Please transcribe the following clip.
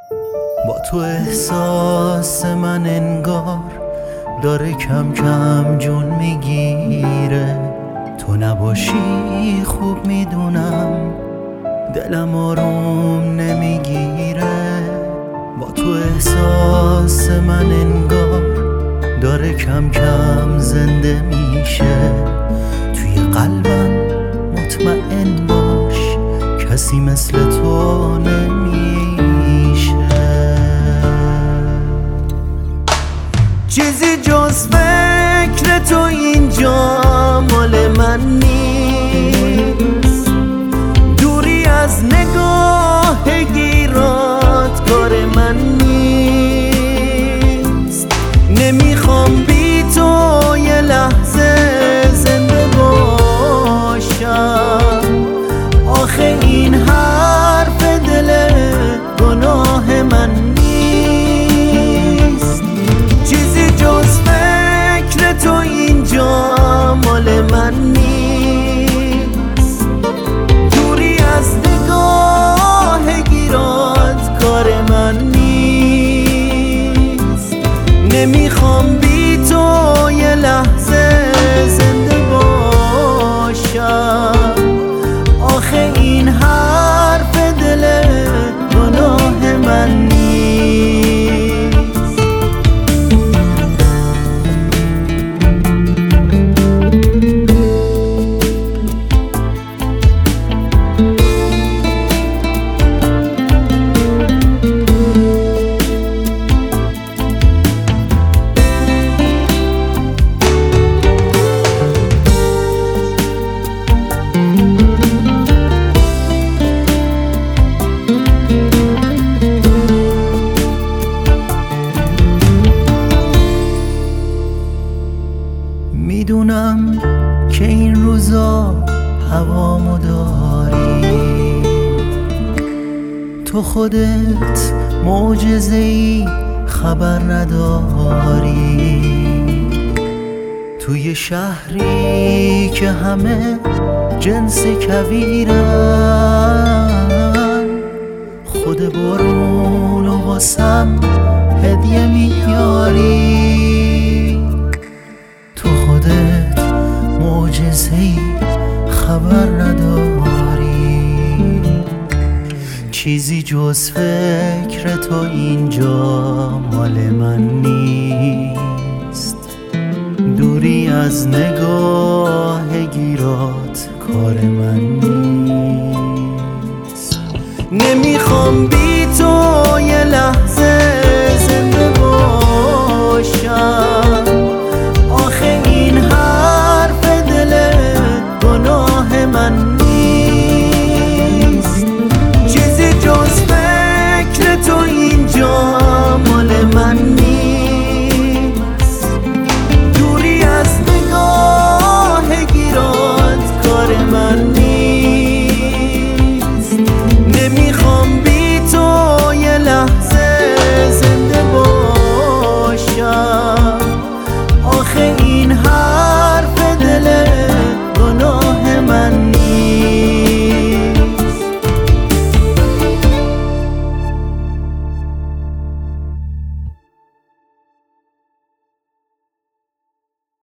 با تو احساس من انگار داره کم کم جون میگیره. تو نباشی خوب میدونم دلم آروم نمیگیره. با تو احساس من انگار داره کم کم زنده میشه. توی قلبم مطمئن باش کسی مثل تو نمیشه. چیزی جز فکر تو اینجا مال من نیست. دوری از نگاه گیرات کار من نیست. نمیخوام بی تو یه لحظه زنده باشم. آخه این حرف دل گناه من نیست. چیزی جز فکر تو اینجا مال من نیست. دوری از نگاه گیرات کار من نیست. نمیخوام بی تو یه لحظه زنده باشم. آخه این حرف دل گناه من نیست. میدونم که این روزا هوامو داری. تو خودت معجزه‌ای خبر نداری. توی شهری که همه جنس کویرن، خود بارون و واسم هدیه میاری. معجزه‌ای خبر نداری. چیزی جز فکر تو اینجا مال من نیست. دوری از نگاه گیرات کار من نیست. نمیخوام بی تو